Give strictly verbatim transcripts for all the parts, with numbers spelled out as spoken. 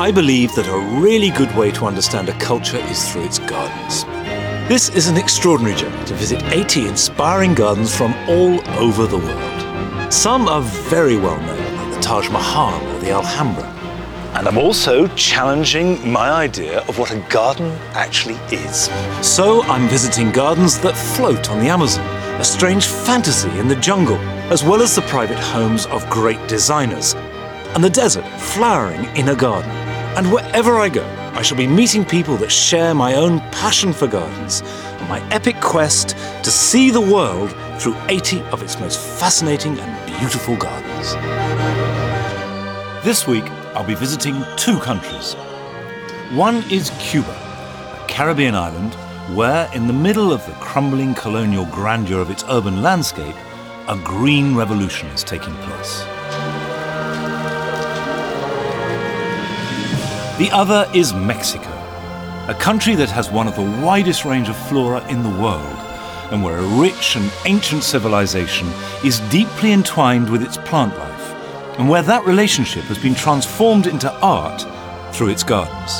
I believe that a really good way to understand a culture is through its gardens. This is an extraordinary journey to visit eighty inspiring gardens from all over the world. Some are very well known, like the Taj Mahal or the Alhambra. And I'm also challenging my idea of what a garden actually is. So I'm visiting gardens that float on the Amazon, a strange fantasy in the jungle, as well as the private homes of great designers, and the desert flowering in a garden. And wherever I go, I shall be meeting people that share my own passion for gardens and my epic quest to see the world through eighty of its most fascinating and beautiful gardens. This week, I'll be visiting two countries. One is Cuba, a Caribbean island where, in the middle of the crumbling colonial grandeur of its urban landscape, a green revolution is taking place. The other is Mexico, a country that has one of the widest range of flora in the world, and where a rich and ancient civilization is deeply entwined with its plant life, and where that relationship has been transformed into art through its gardens.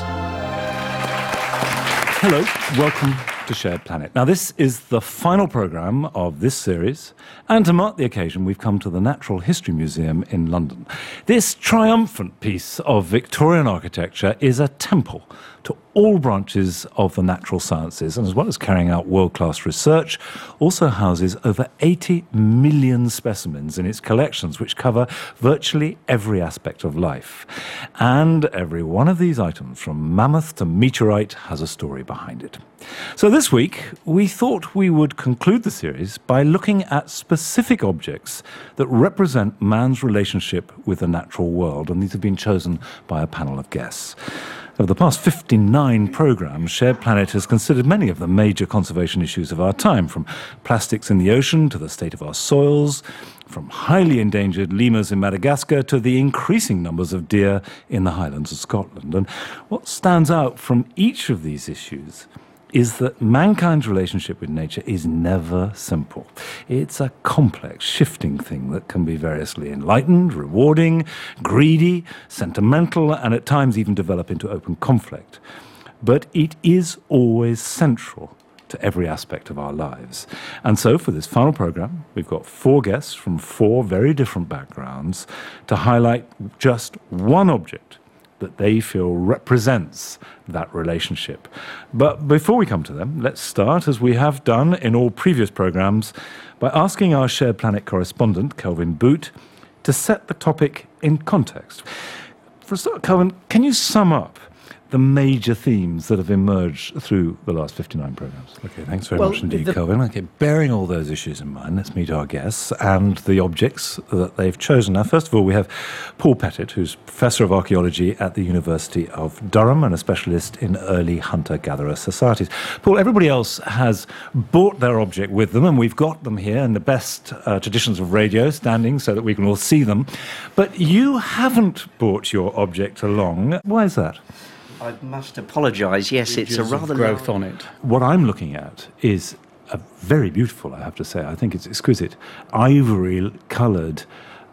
Hello, welcome to Shared Planet. Now, this is the final programme of this series, and to mark the occasion, we've come to the Natural History Museum in London. This triumphant piece of Victorian architecture is a temple to all branches of the natural sciences, and as well as carrying out world-class research, also houses over eighty million specimens in its collections, which cover virtually every aspect of life. And every one of these items, from mammoth to meteorite, has a story behind it. So this week, we thought we would conclude the series by looking at specific objects that represent man's relationship with the natural world, and these have been chosen by a panel of guests. Over the past fifty-nine programmes, Shared Planet has considered many of the major conservation issues of our time, from plastics in the ocean to the state of our soils, from highly endangered lemurs in Madagascar to the increasing numbers of deer in the Highlands of Scotland. And what stands out from each of these issues is that mankind's relationship with nature is never simple. It's a complex, shifting thing that can be variously enlightened, rewarding, greedy, sentimental, and at times even develop into open conflict. But it is always central to every aspect of our lives. And so for this final programme, we've got four guests from four very different backgrounds to highlight just one object that they feel represents that relationship. But before we come to them, let's start, as we have done in all previous programmes, by asking our Shared Planet correspondent, Kelvin Boot, to set the topic in context. For a start, Kelvin, can you sum up the major themes that have emerged through the last fifty-nine programmes? Okay, thanks very well, much indeed, the... Kelvin. Okay, bearing all those issues in mind, let's meet our guests and the objects that they've chosen. Now, first of all, we have Paul Pettit, who's Professor of Archaeology at the University of Durham and a specialist in early hunter-gatherer societies. Paul, everybody else has brought their object with them, and we've got them here in the best uh, traditions of radio, standing so that we can all see them. But you haven't brought your object along. Why is that? I must apologise. Yes, it's a rather growth long... on it. What I'm looking at is a very beautiful, I have to say. I think it's exquisite. Ivory-coloured,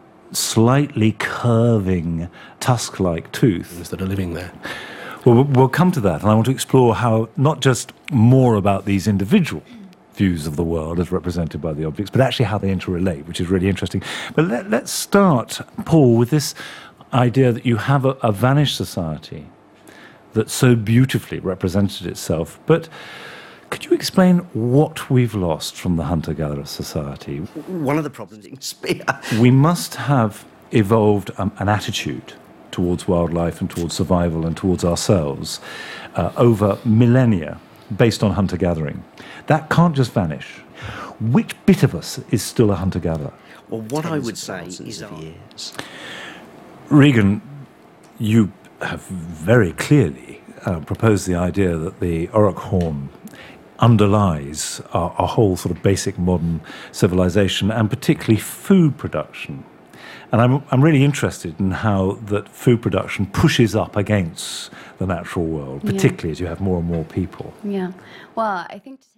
slightly curving, tusk-like tooth. That are living there. Well, we'll come to that, and I want to explore how, not just more about these individual views of the world as represented by the objects, but actually how they interrelate, which is really interesting. But let, let's start, Paul, with this idea that you have a, a vanished society that so beautifully represented itself. But could you explain what we've lost from the hunter-gatherer society? One of the problems in Spear. We must have evolved um, an attitude towards wildlife and towards survival and towards ourselves uh, over millennia based on hunter-gathering. That can't just vanish. Which bit of us is still a hunter-gatherer? Well, what I would say is of years. Regan, you have very clearly uh, proposed the idea that the auroch horn underlies our, our whole sort of basic modern civilization, and particularly food production. And I'm, I'm really interested in how that food production pushes up against the natural world, particularly yeah. as you have more and more people. Yeah. Well, I think...